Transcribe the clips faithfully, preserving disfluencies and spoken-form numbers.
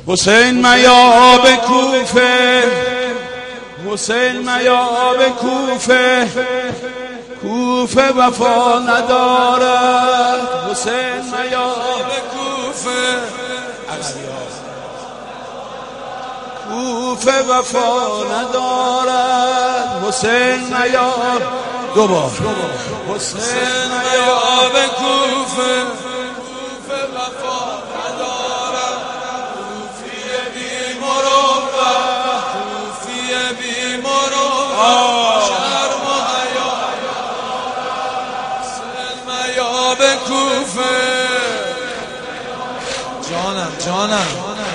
حسین میا به کوفه، حسین میا به کوفه، کوفه وفا ندارد. حسین میا به کوفه، کوفه وفا ندارد. حسین میا دوبار، حسین میا به کوفه، کوفه وفا ندارد. کوفی بی مروت، کوفی بی مروت، شرم و حیا. حسین میا به کوفه، جانم جانم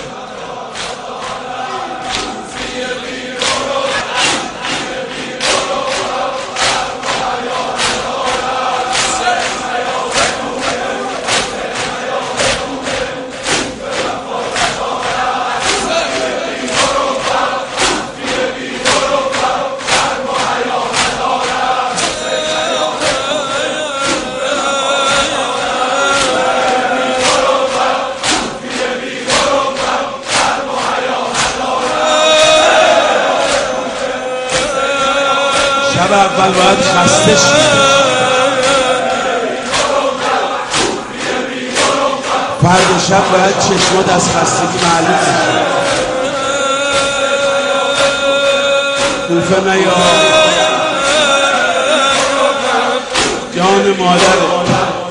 شب اول باید خسته شید، فرد شب باید چشمات از خستگی معلوم بشه. کوفه میا جان مادره.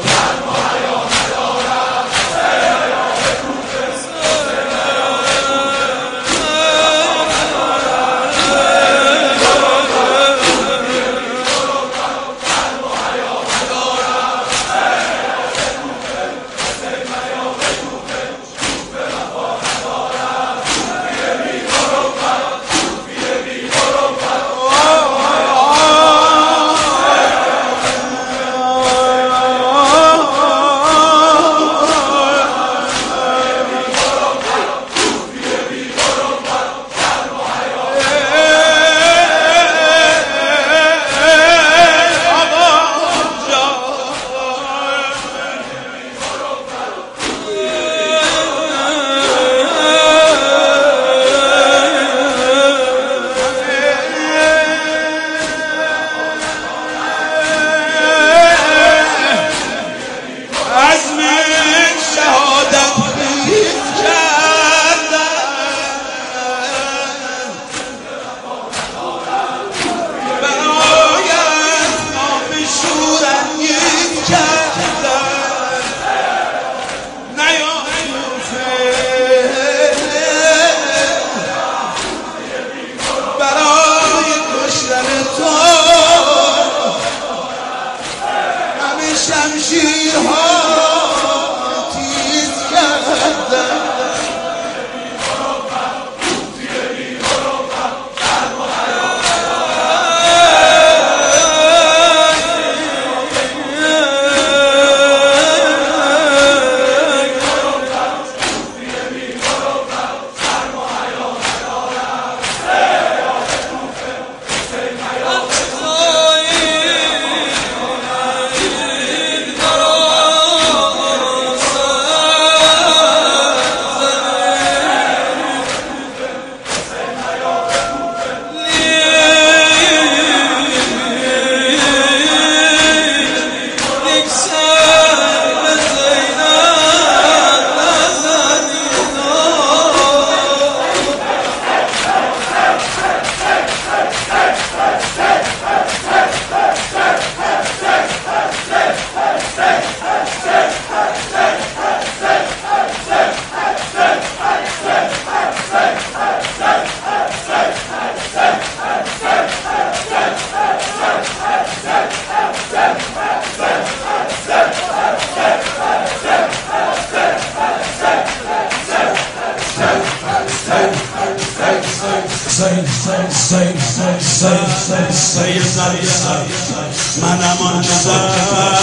منم آن که ذره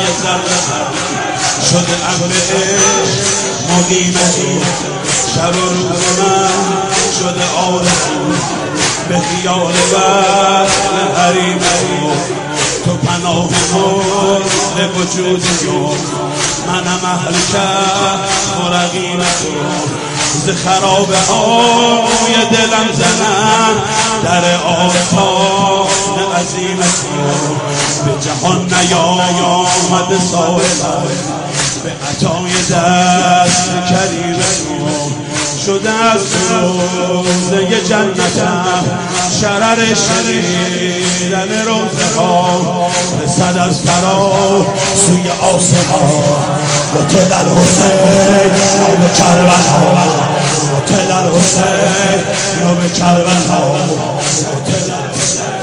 ذره شده عقل عشق مقیم تو، شب و روز من شده آرزو به خیال وصل حریم تو. تو پناه کل وجود تو، منم اهل شهر و رقیب تو. ز خراب های دلم زنم در آستان عظیم تو به جهان نیامد سائلم به عطای دست کریم تو شده از روزه جنتم شرر شنیدن روزه ها رسد از فرا سوی آسمان قتل الحسین یا به کربلا قتل الحسین یا به کربلا قتل الحسین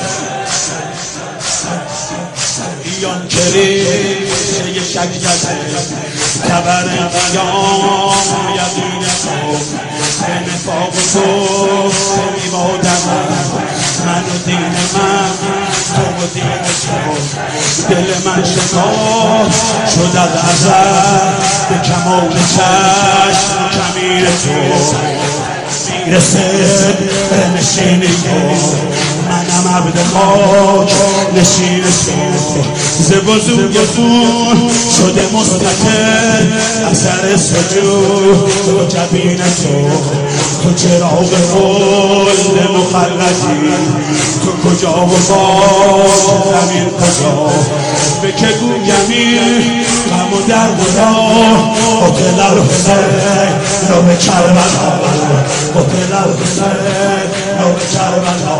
ایان کریشه شکلت کبر قیام یقین تو به نفاق تو میبادم من و دین من تو و دین تو دل من شکار شد از ازل به کمال چشم کمیر تو میرسه به نشینی تو منم عبد خاک نشین تو ز بزرگ خون شده مستقل اثر سجود تو جبین تو تو چراغ کل مخلصی تو کجا و باز زمین کجا به که گویمی غم و درد و قتل الحسین یا به کربلا قتل الحسین یا به کربلا